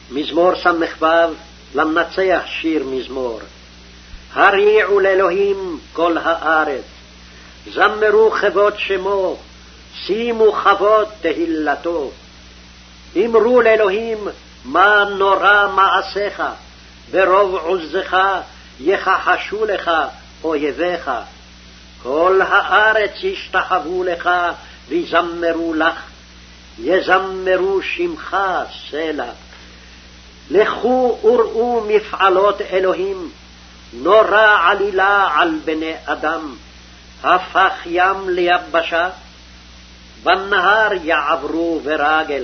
מזמור ס"ו, למנצח שיר מזמור. הריעו לאלוהים כל הארץ, זמרו כבוד שמו, שימו כבוד תהילתו. אמרו לאלוהים, מה נורא מעשיך, ברוב עוזך יכחשו לך אויביך. כל הארץ ישתחוו לך ויזמרו לך, יזמרו שמך סלע. לכו וראו מפעלות אלוהים, נורא עלילה על בני אדם. הפך ים ליבשה, בנהר יעברו ברגל.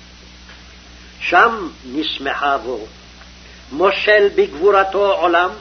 שם נשמחה בו, מושל בגבורתו עולם.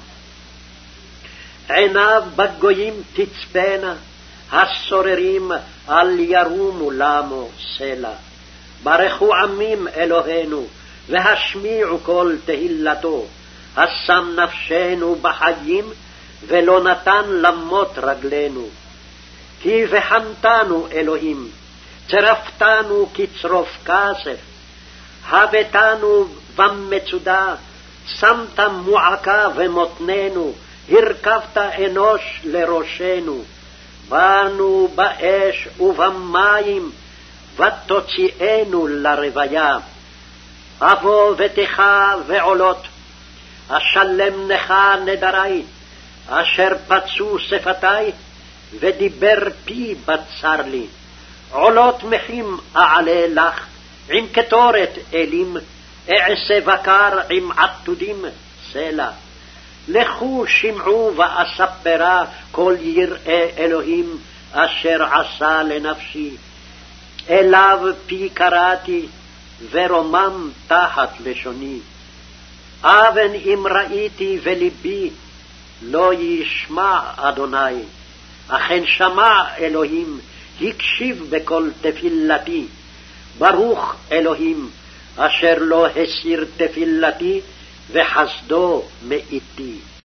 עיניו בגויים תצפנה, הסוררים אל ירומו למו סלע. ברכו עמים אלוהינו, והשמיעו כל תהילתו. השם נפשנו בחיים, ולא נתן למות רגלינו. כי בחנתנו אלוהים, צרפתנו כצרוף כסף. הבאתנו במצודה, שמת מועקה ומותננו, הרכבת אנוש לראשנו. באנו באש ובמים, ותוציאנו לרוויה. אבוא ותך ועולות, אשלם לך נדרי, אשר פצו שפתי, ודיבר פי בצר לי. עולות מחים אעלה לך, עם קטורת אלים, אעשה בקר עם עתודים סלע. לכו שמעו ואספרה כל יראי אלוהים, אשר עשה לנפשי. אליו פי קראתי, ורומם תחת לשוני. אבן אם ראיתי ולבי, לא ישמע אדוני. אכן שמע אלוהים, הקשיב בכל תפילתי. ברוך אלוהים, אשר לא הסיר תפילתי, וחסדו מאיתי.